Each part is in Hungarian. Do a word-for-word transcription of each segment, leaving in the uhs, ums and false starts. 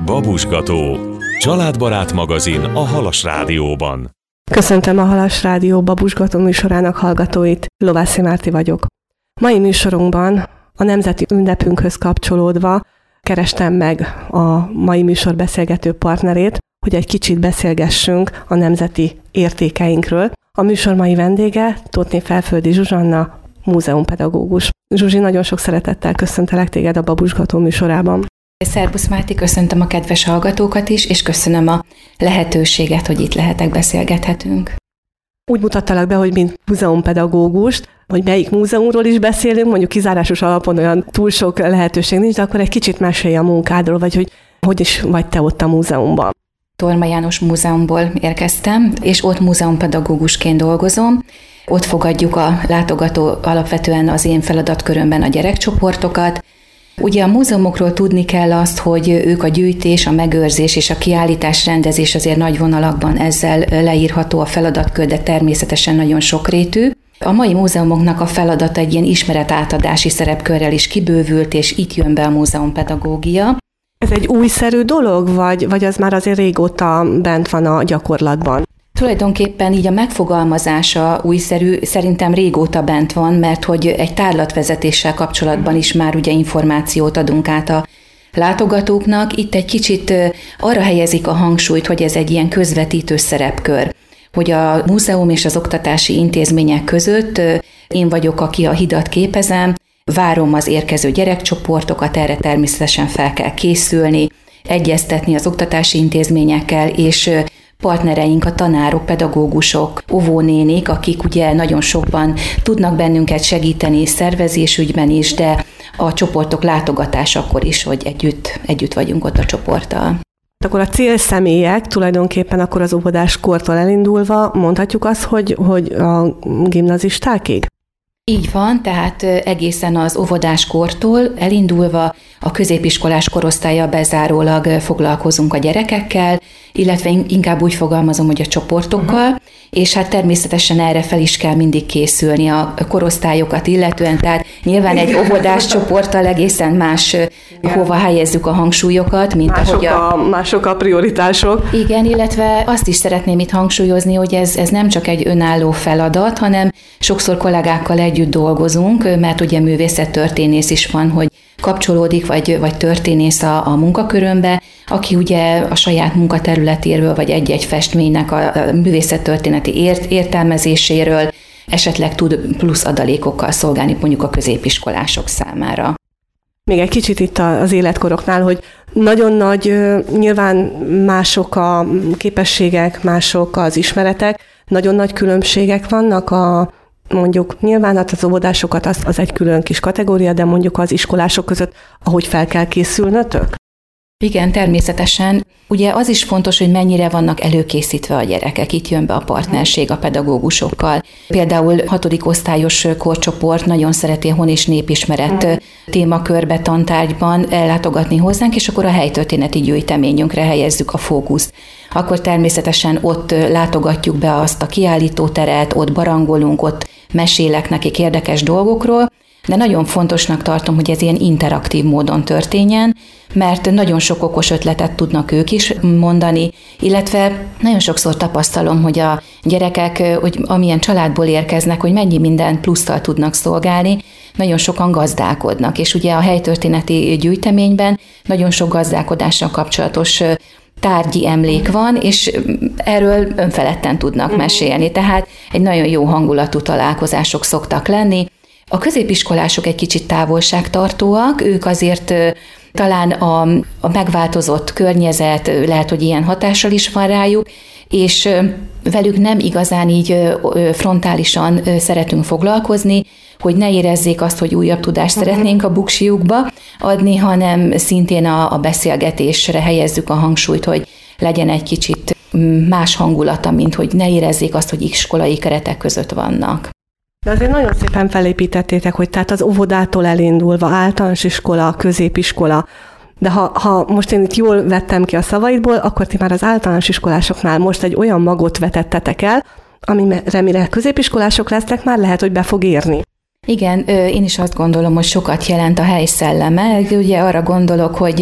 Babusgató. Családbarát magazin a Halas Rádióban. Köszöntöm a Halas Rádió Babusgató műsorának hallgatóit. Lovászi Márti vagyok. Mai műsorunkban a nemzeti ünnepünkhöz kapcsolódva kerestem meg a mai műsor beszélgető partnerét, hogy egy kicsit beszélgessünk a nemzeti értékeinkről. A műsor mai vendége Tótné Felföldi Zsuzsanna, múzeumpedagógus. Zsuzsi, nagyon sok szeretettel köszöntelek téged a Babusgató műsorában. Szerbusz Márti, köszöntöm a kedves hallgatókat is, és köszönöm a lehetőséget, hogy itt lehetek, beszélgethetünk. Úgy mutattalak be, hogy mint múzeumpedagógust, hogy melyik múzeumról is beszélünk, mondjuk kizárásos alapon olyan túl sok lehetőség nincs, de akkor egy kicsit mesélj a munkádról, vagy hogy hogy is vagy te ott a múzeumban. Torma János Múzeumból érkeztem, és ott múzeumpedagógusként dolgozom. Ott fogadjuk a látogató alapvetően az én feladatkörömben a gyerekcsoportokat. Ugye a múzeumokról tudni kell azt, hogy ők a gyűjtés, a megőrzés és a kiállítás rendezés azért nagy vonalakban ezzel leírható a feladatkör, de természetesen nagyon sokrétű. A mai múzeumoknak a feladata egy ilyen ismeretátadási szerepkörrel is kibővült, és itt jön be a múzeumpedagógia. Ez egy újszerű dolog, vagy, vagy az már azért régóta bent van a gyakorlatban? Tulajdonképpen így a megfogalmazása újszerű, szerintem régóta bent van, mert hogy egy tárlatvezetéssel kapcsolatban is már ugye információt adunk át a látogatóknak. Itt egy kicsit arra helyezik a hangsúlyt, hogy ez egy ilyen közvetítő szerepkör, hogy a múzeum és az oktatási intézmények között én vagyok, aki a hidat képezem, várom az érkező gyerekcsoportokat, erre természetesen fel kell készülni, egyeztetni az oktatási intézményekkel, és partnereink, a tanárok, pedagógusok, óvónénik, akik ugye nagyon sokban tudnak bennünket segíteni szervezésügyben is, de a csoportok látogatásakor is, hogy együtt, együtt vagyunk ott a csoporttal. Akkor a célszemélyek tulajdonképpen akkor az óvodás kortól elindulva mondhatjuk azt, hogy, hogy a gimnazistákig? Így van, tehát egészen az óvodáskortól elindulva a középiskolás korosztállyal bezárólag foglalkozunk a gyerekekkel, illetve inkább úgy fogalmazom, hogy a csoportokkal, uh-huh. és hát természetesen erre fel is kell mindig készülni a korosztályokat illetően, tehát nyilván egy óvodás csoporttal egészen más igen. hova helyezzük a hangsúlyokat, mint mások ahogy a... a... Mások a prioritások. Igen, illetve azt is szeretném itt hangsúlyozni, hogy ez, ez nem csak egy önálló feladat, hanem sokszor kollégákkal együtt dolgozunk, mert ugye művészettörténész is van, hogy kapcsolódik, vagy, vagy történész a, a munkakörömbe, aki ugye a saját munkaterületéről, vagy egy-egy festménynek a, a művészettörténeti ért, értelmezéséről esetleg tud plusz adalékokkal szolgálni mondjuk a középiskolások számára. Még egy kicsit itt az életkoroknál, hogy nagyon nagy, nyilván mások a képességek, mások az ismeretek, nagyon nagy különbségek vannak a mondjuk nyilván az óvodásokat az, az egy külön kis kategória, de mondjuk az iskolások között, ahogy fel kell készülnötök? Igen, természetesen. Ugye az is fontos, hogy mennyire vannak előkészítve a gyerekek. Itt jön be a partnerség a pedagógusokkal. Például hatodik osztályos korcsoport nagyon szereti a hon- és népismeret témakörbe, tantárgyban ellátogatni hozzánk, és akkor a helytörténeti gyűjteményünkre helyezzük a fókuszt. Akkor természetesen ott látogatjuk be azt a kiállítóteret, ott barangolunk, ott mesélek nekik érdekes dolgokról, de nagyon fontosnak tartom, hogy ez ilyen interaktív módon történjen, mert nagyon sok okos ötletet tudnak ők is mondani, illetve nagyon sokszor tapasztalom, hogy a gyerekek, hogy amilyen családból érkeznek, hogy mennyi minden plusszal tudnak szolgálni, nagyon sokan gazdálkodnak, és ugye a helytörténeti gyűjteményben nagyon sok gazdálkodással kapcsolatos tárgyi emlék van, és erről önfeledten tudnak mesélni, tehát egy nagyon jó hangulatú találkozások szoktak lenni. A középiskolások egy kicsit távolságtartóak, ők azért talán a, a megváltozott környezet, lehet, hogy ilyen hatással is van rájuk, és velük nem igazán így frontálisan szeretünk foglalkozni, hogy ne érezzék azt, hogy újabb tudást szeretnénk a buksiukba adni, hanem szintén a, a beszélgetésre helyezzük a hangsúlyt, hogy legyen egy kicsit más hangulata, mint hogy ne érezzék azt, hogy iskolai keretek között vannak. De azért nagyon szépen felépítettétek, hogy tehát az óvodától elindulva, általános iskola, középiskola, de ha, ha most én itt jól vettem ki a szavaidból, akkor ti már az általános iskolásoknál most egy olyan magot vetettetek el, amire mire középiskolások lesznek, már lehet, hogy be fog érni. Igen, én is azt gondolom, hogy sokat jelent a hely szelleme. Ugye arra gondolok, hogy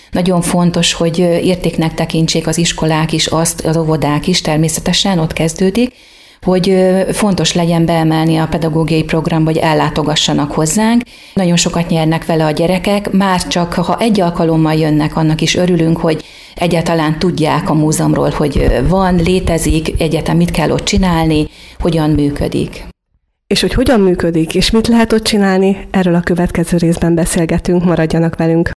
Nagyon fontos, hogy értéknek tekintsék az iskolák is azt, az óvodák is, természetesen ott kezdődik, hogy fontos legyen beemelni a pedagógiai programba, hogy ellátogassanak hozzánk. Nagyon sokat nyernek vele a gyerekek, már csak ha egy alkalommal jönnek, annak is örülünk, hogy egyáltalán tudják a múzeumról, hogy van, létezik, egyáltalán mit kell ott csinálni, hogyan működik. És hogy hogyan működik, és mit lehet ott csinálni, erről a következő részben beszélgetünk, maradjanak velünk.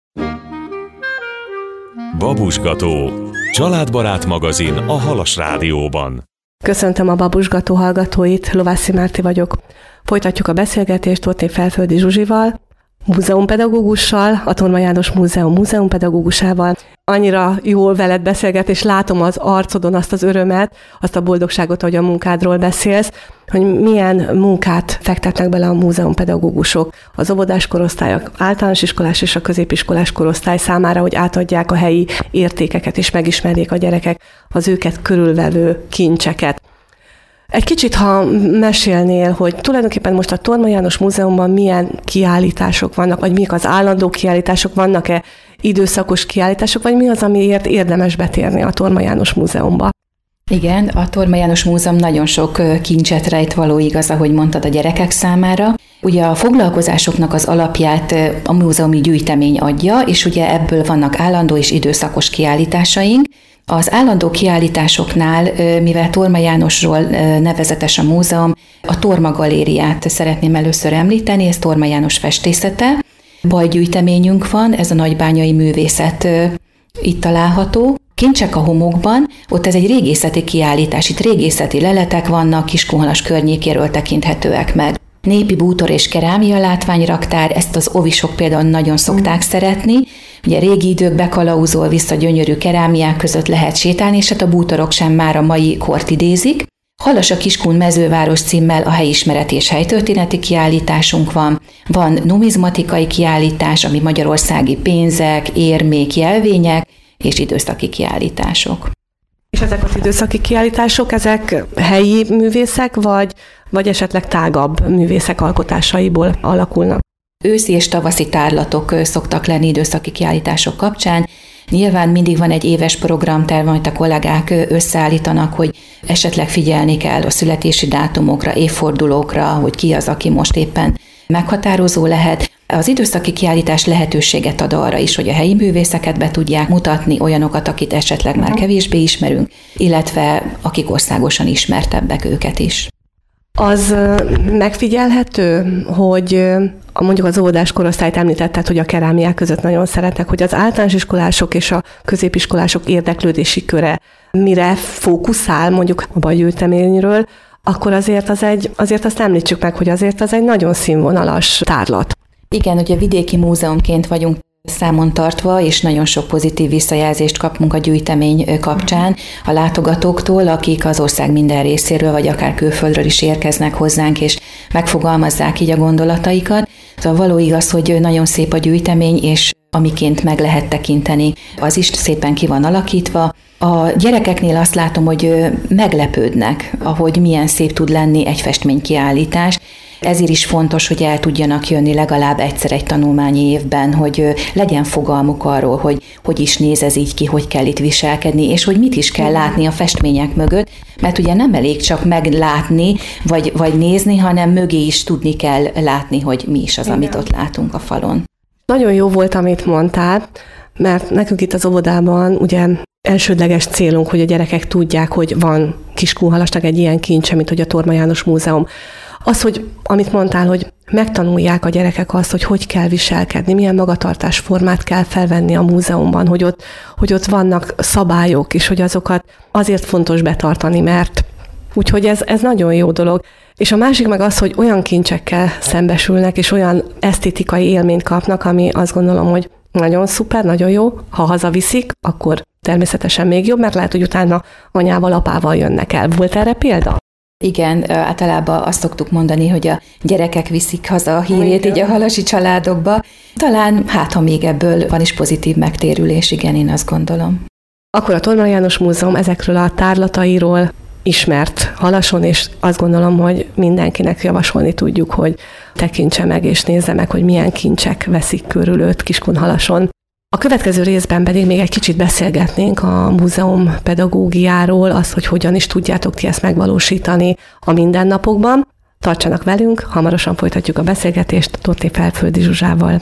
Babusgató. Családbarát magazin a Halas Rádióban. Köszöntöm a Babusgató hallgatóit, Lovászi Márti vagyok. Folytatjuk a beszélgetést Tóth Felföldi Zsuzsival, múzeumpedagógussal, a Torma János Múzeum múzeumpedagógusával. Annyira jól veled beszélget, és látom az arcodon azt az örömet, azt a boldogságot, hogy a munkádról beszélsz, hogy milyen munkát fektetnek bele a múzeumpedagógusok, az óvodás korosztályok, általános iskolás és a középiskolás korosztály számára, hogy átadják a helyi értékeket, és megismerjék a gyerekek az őket körülvevő kincseket. Egy kicsit, ha mesélnél, hogy tulajdonképpen most a Torma János Múzeumban milyen kiállítások vannak, vagy mik az állandó kiállítások, vannak-e időszakos kiállítások, vagy mi az, amiért érdemes betérni a Torma János Múzeumba? Igen, a Torma János Múzeum nagyon sok kincset rejt való, igaz, ahogy mondtad, a gyerekek számára. Ugye a foglalkozásoknak az alapját a múzeumi gyűjtemény adja, és ugye ebből vannak állandó és időszakos kiállításaink. Az állandó kiállításoknál, mivel Torma Jánosról nevezetes a múzeum, a Torma Galériát szeretném először említeni, ez Torma János festészete. Bajgyűjteményünk van, ez a nagybányai művészet itt található. Kincsek a homokban, ott ez egy régészeti kiállítás, itt régészeti leletek vannak, Kiskunhalas környékéről tekinthetőek meg. Népi bútor és kerámia látványraktár, ezt az ovisok például nagyon szokták mm. szeretni. Ugye régi időkbe kalauzol vissza, gyönyörű kerámiák között lehet sétálni, és hát a bútorok sem már a mai kort idézik. Halas a Kiskun mezőváros címmel a helyismereti és helytörténeti kiállításunk van. Van numizmatikai kiállítás, ami magyarországi pénzek, érmék, jelvények, és időszaki kiállítások. És ezek az időszaki kiállítások, ezek helyi művészek, vagy, vagy esetleg tágabb művészek alkotásaiból alakulnak? Őszi és tavaszi tárlatok szoktak lenni időszaki kiállítások kapcsán. Nyilván mindig van egy éves programterv, amit a kollégák összeállítanak, hogy esetleg figyelni kell a születési dátumokra, évfordulókra, hogy ki az, aki most éppen meghatározó lehet. Az időszaki kiállítás lehetőséget ad arra is, hogy a helyi művészeket be tudják mutatni, olyanokat, akit esetleg már kevésbé ismerünk, illetve akik országosan ismertebbek, őket is. Az megfigyelhető, hogy mondjuk az óvodás korosztályt említetted, hogy a kerámiák között nagyon szeretnek, hogy az általános iskolások és a középiskolások érdeklődési köre mire fókuszál, mondjuk a bajgyűjteményről, akkor azért, az egy, azért azt említsük meg, hogy azért az egy nagyon színvonalas tárlat. Igen, ugye vidéki múzeumként vagyunk számon tartva, és nagyon sok pozitív visszajelzést kapunk a gyűjtemény kapcsán a látogatóktól, akik az ország minden részéről, vagy akár külföldről is érkeznek hozzánk, és megfogalmazzák így a gondolataikat. Szóval való igaz, hogy nagyon szép a gyűjtemény, és amiként meg lehet tekinteni, az is szépen ki van alakítva. A gyerekeknél azt látom, hogy meglepődnek, ahogy milyen szép tud lenni egy festménykiállítás. Ezért is fontos, hogy el tudjanak jönni legalább egyszer egy tanulmányi évben, hogy legyen fogalmuk arról, hogy hogy is néz ez így ki, hogy kell itt viselkedni, és hogy mit is kell látni a festmények mögött, mert ugye nem elég csak meglátni, vagy, vagy nézni, hanem mögé is tudni kell látni, hogy mi is az, igen, amit ott látunk a falon. Nagyon jó volt, amit mondtál, mert nekünk itt az óvodában ugye elsődleges célunk, hogy a gyerekek tudják, hogy van Kiskunhalasnak egy ilyen kincse, mint hogy a Torma János Múzeum. Az, hogy amit mondtál, hogy megtanulják a gyerekek azt, hogy hogy kell viselkedni, milyen magatartásformát kell felvenni a múzeumban, hogy ott, hogy ott vannak szabályok, és hogy azokat azért fontos betartani, mert úgyhogy ez, ez nagyon jó dolog. És a másik meg az, hogy olyan kincsekkel szembesülnek, és olyan esztétikai élményt kapnak, ami azt gondolom, hogy nagyon szuper, nagyon jó. Ha hazaviszik, akkor természetesen még jobb, mert lehet, hogy utána anyával, apával jönnek el. Volt erre példa? Igen, általában azt szoktuk mondani, hogy a gyerekek viszik haza a hírét így a halasi családokba. Talán, hát ha még ebből van is pozitív megtérülés, igen, én azt gondolom. Akkor a Torma János Múzeum ezekről a tárlatairól ismert Halason, és azt gondolom, hogy mindenkinek javasolni tudjuk, hogy tekintse meg és nézze meg, hogy milyen kincsek veszik körül őt Kiskunhalason. A következő részben pedig még egy kicsit beszélgetnénk a múzeum pedagógiáról, az, hogy hogyan is tudjátok ti ezt megvalósítani a mindennapokban. Tartsanak velünk, hamarosan folytatjuk a beszélgetést Tóth Felföldi Zsuzsával.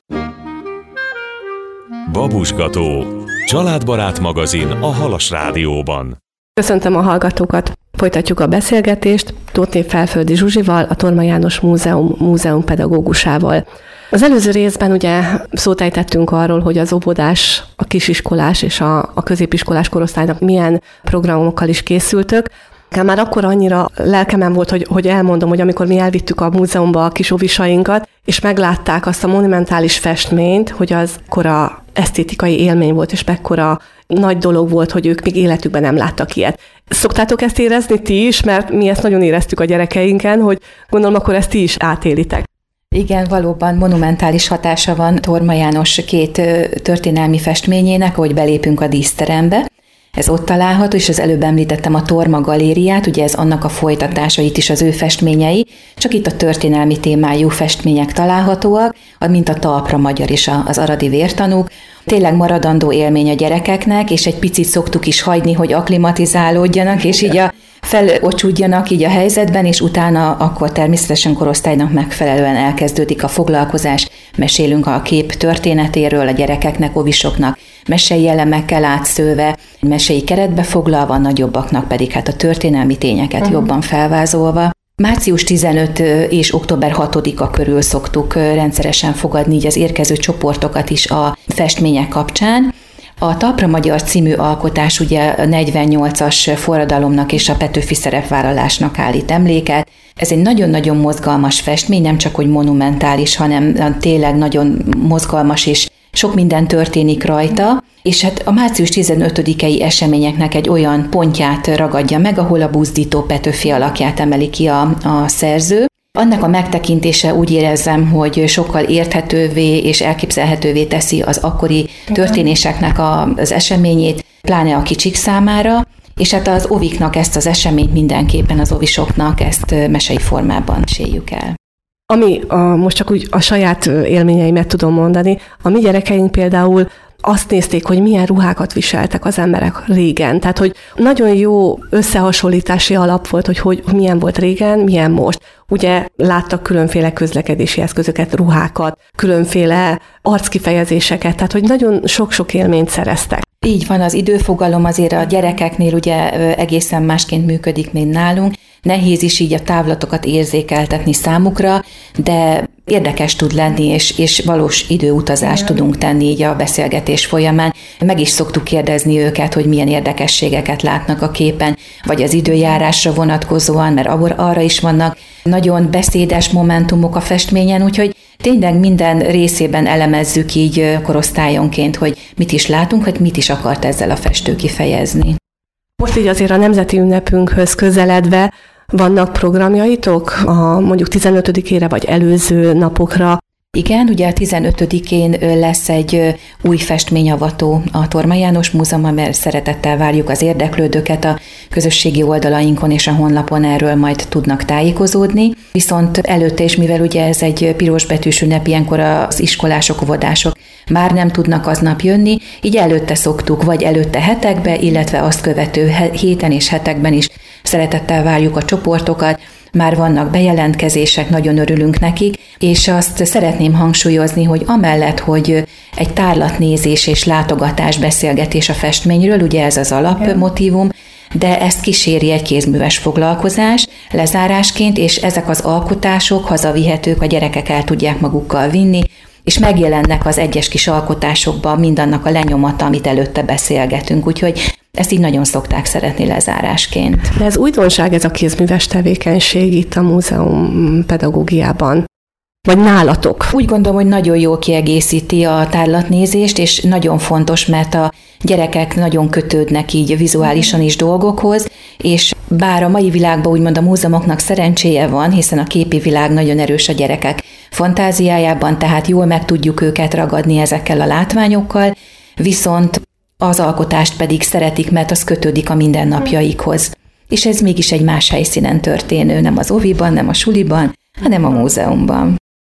Babusgató, családbarát magazin a Halas Rádióban. Köszöntöm a hallgatókat, folytatjuk a beszélgetést Tóth Felföldi Zsuzsival, a Torma János Múzeum múzeumpedagógusával. Az előző részben ugye szót ejtettünk arról, hogy az óvodás, a kisiskolás és a, a középiskolás korosztálynak milyen programokkal is készültök. Már akkor annyira lelkemen volt, hogy, hogy elmondom, hogy amikor mi elvittük a múzeumba a kis óvisainkat, és meglátták azt a monumentális festményt, hogy az akkora esztétikai élmény volt, és mekkora nagy dolog volt, hogy ők még életükben nem láttak ilyet. Szoktátok ezt érezni ti is, mert mi ezt nagyon éreztük a gyerekeinken, hogy gondolom akkor ezt ti is átélitek. Igen, valóban monumentális hatása van Torma János két történelmi festményének, ahogy belépünk a díszterembe. Ez ott található, és az előbb említettem a Torma galériát, ugye ez annak a folytatása, itt is az ő festményei, csak itt a történelmi témájú festmények találhatóak, mint a Talpra Magyar és az Aradi Vértanúk. Tényleg maradandó élmény a gyerekeknek, és egy picit szoktuk is hagyni, hogy akklimatizálódjanak, és így a felocsúdjanak így a helyzetben, és utána akkor természetesen korosztálynak megfelelően elkezdődik a foglalkozás. Mesélünk a kép történetéről a gyerekeknek, óvisoknak, mesei elemekkel átszőve, mesei keretbe foglalva, a nagyobbaknak pedig hát a történelmi tényeket uh-huh. jobban felvázolva. március tizenötödike és október hatodika körül szoktuk rendszeresen fogadni így az érkező csoportokat is a festmények kapcsán. A Talpra Magyar című alkotás ugye a negyvennyolcas forradalomnak és a Petőfi szerepvállalásnak állít emléket. Ez egy nagyon-nagyon mozgalmas festmény, nem csak hogy monumentális, hanem tényleg nagyon mozgalmas, és sok minden történik rajta, és hát a március tizenötödikei eseményeknek egy olyan pontját ragadja meg, ahol a buzdító Petőfi alakját emeli ki a, a szerző. Annak a megtekintése úgy érezzem, hogy sokkal érthetővé és elképzelhetővé teszi az akkori történéseknek a, az eseményét, pláne a kicsik számára, és hát az oviknak ezt az eseményt mindenképpen az ovisoknak ezt mesei formában séljük el. Ami a, most csak úgy a saját élményeimet tudom mondani, a mi gyerekeink például azt nézték, hogy milyen ruhákat viseltek az emberek régen. Tehát, hogy nagyon jó összehasonlítási alap volt, hogy, hogy milyen volt régen, milyen most. Ugye láttak különféle közlekedési eszközöket, ruhákat, különféle arckifejezéseket, tehát, hogy nagyon sok-sok élményt szereztek. Így van, az időfogalom azért a gyerekeknél ugye egészen másként működik, mint nálunk. Nehéz is így a távlatokat érzékeltetni számukra, de érdekes tud lenni, és, és valós időutazást tudunk tenni így a beszélgetés folyamán. Meg is szoktuk kérdezni őket, hogy milyen érdekességeket látnak a képen, vagy az időjárásra vonatkozóan, mert arra is vannak nagyon beszédes momentumok a festményen, úgyhogy tényleg minden részében elemezzük így korosztályonként, hogy mit is látunk, hogy mit is akart ezzel a festő kifejezni. Most így azért a nemzeti ünnepünkhöz közeledve vannak programjaitok a mondjuk tizenötödikére vagy előző napokra? Igen, ugye a tizenötödikén lesz egy új festményavató a Torma János Múzeumban, mert szeretettel várjuk az érdeklődőket, a közösségi oldalainkon és a honlapon erről majd tudnak tájékozódni. Viszont előtte is, mivel ugye ez egy pirosbetűs ünnep, ilyenkor az iskolások, óvodások már nem tudnak aznap jönni, így előtte szoktuk, vagy előtte hetekbe, illetve azt követő héten és hetekben is szeretettel várjuk a csoportokat. Már vannak bejelentkezések, nagyon örülünk nekik, és azt szeretném hangsúlyozni, hogy amellett, hogy egy tárlatnézés és látogatás, beszélgetés a festményről, ugye ez az alapmotívum, de ezt kíséri egy kézműves foglalkozás lezárásként, és ezek az alkotások hazavihetők, a gyerekek el tudják magukkal vinni, és megjelennek az egyes kis alkotásokban mindannak a lenyomata, amit előtte beszélgetünk, úgyhogy ezt így nagyon szokták szeretni lezárásként. De ez újdonság, ez a kézműves tevékenység itt a múzeum pedagógiában? Vagy nálatok? Úgy gondolom, hogy nagyon jól kiegészíti a tárlatnézést, és nagyon fontos, mert a gyerekek nagyon kötődnek így vizuálisan is dolgokhoz, és bár a mai világban úgymond a múzeumoknak szerencséje van, hiszen a képi világ nagyon erős a gyerekek fantáziájában, tehát jól meg tudjuk őket ragadni ezekkel a látványokkal, viszont az alkotást pedig szeretik, mert az kötődik a mindennapjaikhoz. És ez mégis egy más helyszínen történő, nem az oviban, nem a suliban, hanem a múzeumban.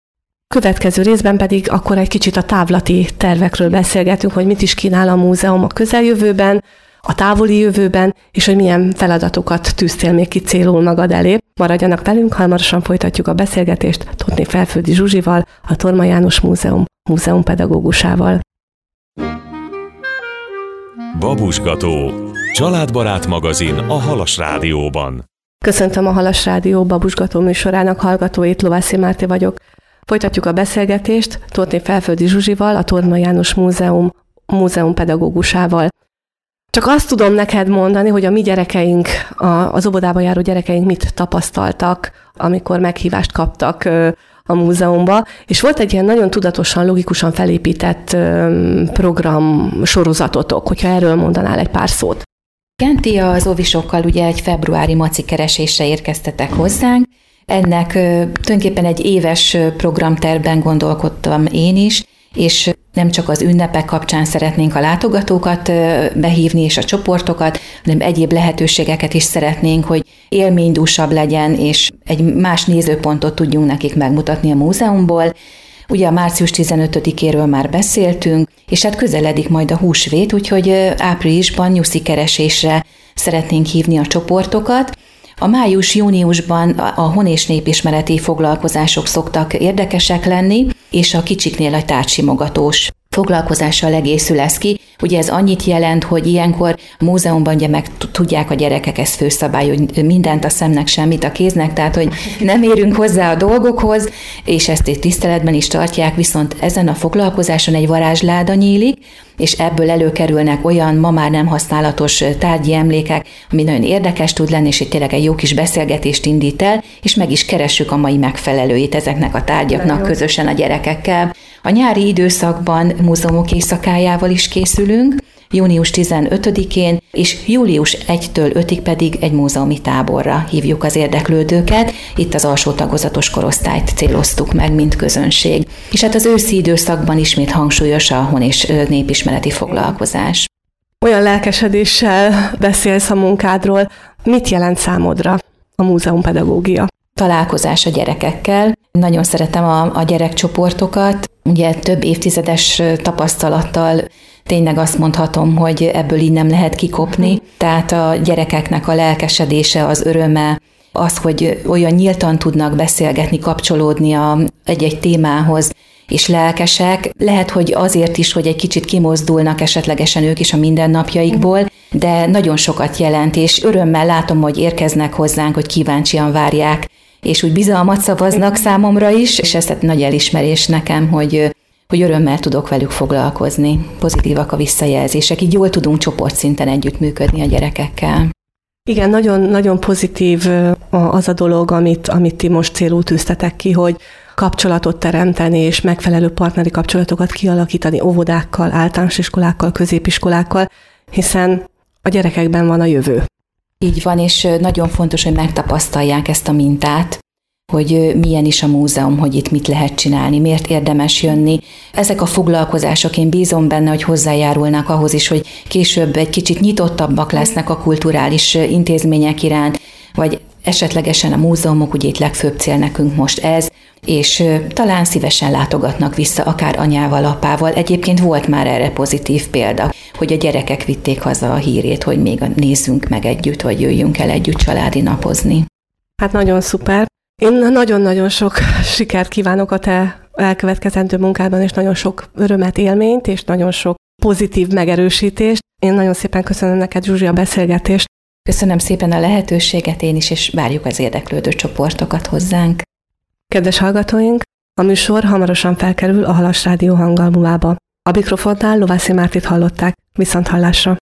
Következő részben pedig akkor egy kicsit a távlati tervekről beszélgetünk, hogy mit is kínál a múzeum a közeljövőben, a távoli jövőben, és hogy milyen feladatokat tűztél még ki célul magad elé. Maradjanak velünk, hamarosan folytatjuk a beszélgetést Totné Felföldi Zsuzsival, a Torma János Múzeum múzeumpedagógusával. Babusgató, családbarát magazin a Halas Rádióban. Köszöntöm a Halas Rádió babusgató műsorának hallgatóit, Lovászi Márti vagyok. Folytatjuk a beszélgetést Totné Felföldi Zsuzsival, a Torma János Múzeum múzeumpedagógusával. Csak azt tudom neked mondani, hogy a mi gyerekeink, az óvodába járó gyerekeink mit tapasztaltak, amikor meghívást kaptak a múzeumba, és volt egy ilyen nagyon tudatosan, logikusan felépített program sorozatotok, hogyha erről mondanál egy pár szót. Igen, ti az óvisokkal ugye egy februári maci keresésre érkeztetek hozzánk. Ennek tulajdonképpen egy éves programtervben gondolkodtam én is, és nem csak az ünnepek kapcsán szeretnénk a látogatókat behívni és a csoportokat, hanem egyéb lehetőségeket is szeretnénk, hogy élménydúsabb legyen, és egy más nézőpontot tudjunk nekik megmutatni a múzeumból. Ugye a március tizenötödikéről már beszéltünk, és hát közeledik majd a húsvét, úgyhogy áprilisban nyuszi keresésre szeretnénk hívni a csoportokat. A május-júniusban a hon- és népismereti foglalkozások szoktak érdekesek lenni, és a kicsiknél a tárgysimogatós foglalkozással egészül lesz ki. Ugye ez annyit jelent, hogy ilyenkor a múzeumban ugye meg tudják a gyerekek, ez főszabály, hogy mindent a szemnek, semmit a kéznek, tehát hogy nem érünk hozzá a dolgokhoz, és ezt egy tiszteletben is tartják, viszont ezen a foglalkozáson egy varázsláda nyílik, és ebből előkerülnek olyan ma már nem használatos tárgyi emlékek, ami nagyon érdekes tud lenni, és itt tényleg egy jó kis beszélgetést indít el, és meg is keressük a mai megfelelőit ezeknek a tárgyaknak közösen a gyerekekkel. A nyári időszakban múzeumok éjszakájával is készülünk, június tizenötödikén, és július elsejétől ötig pedig egy múzeumi táborra hívjuk az érdeklődőket. Itt az alsó tagozatos korosztályt céloztuk meg, mint közönség. És hát az őszi időszakban ismét hangsúlyos a hon- és népismereti foglalkozás. Olyan lelkesedéssel beszélsz a munkádról. Mit jelent számodra a múzeumpedagógia? Találkozás a gyerekekkel. Nagyon szeretem a, a gyerekcsoportokat. Ugye több évtizedes tapasztalattal tényleg azt mondhatom, hogy ebből így nem lehet kikopni. Tehát a gyerekeknek a lelkesedése, az öröme, az, hogy olyan nyíltan tudnak beszélgetni, kapcsolódni a, egy-egy témához, és lelkesek. Lehet, hogy azért is, hogy egy kicsit kimozdulnak esetlegesen ők is a mindennapjaikból, de nagyon sokat jelent, és örömmel látom, hogy érkeznek hozzánk, hogy kíváncsian várják, és úgy bizalmat szavaznak számomra is, és ez egy nagy elismerés nekem, hogy, hogy örömmel tudok velük foglalkozni. Pozitívak a visszajelzések, így jól tudunk csoportszinten együttműködni a gyerekekkel. Igen, nagyon, nagyon pozitív az a dolog, amit, amit ti most célul tűztetek ki, hogy kapcsolatot teremteni és megfelelő partneri kapcsolatokat kialakítani óvodákkal, általános iskolákkal, középiskolákkal, hiszen a gyerekekben van a jövő. Így van, és nagyon fontos, hogy megtapasztalják ezt a mintát, hogy milyen is a múzeum, hogy itt mit lehet csinálni, miért érdemes jönni. Ezek a foglalkozások, én bízom benne, hogy hozzájárulnak ahhoz is, hogy később egy kicsit nyitottabbak lesznek a kulturális intézmények iránt, vagy esetlegesen a múzeumok, ugye itt legfőbb cél nekünk most ez, és talán szívesen látogatnak vissza, akár anyával, apával. Egyébként volt már erre pozitív példa, hogy a gyerekek vitték haza a hírét, hogy még nézzünk meg együtt, vagy jöjjünk el együtt családi napozni. Hát nagyon szuper. Én nagyon-nagyon sok sikert kívánok a te elkövetkezendő munkádban, és nagyon sok örömet, élményt, és nagyon sok pozitív megerősítést. Én nagyon szépen köszönöm neked, Zsuzsi, a beszélgetést. Köszönöm szépen a lehetőséget én is, és várjuk az érdeklődő csoportokat hozzánk. Kedves hallgatóink, a műsor hamarosan felkerül a Halas Rádió hangalmulába. A mikrofonnál Lovászi Mártit hallották. Viszonthallásra!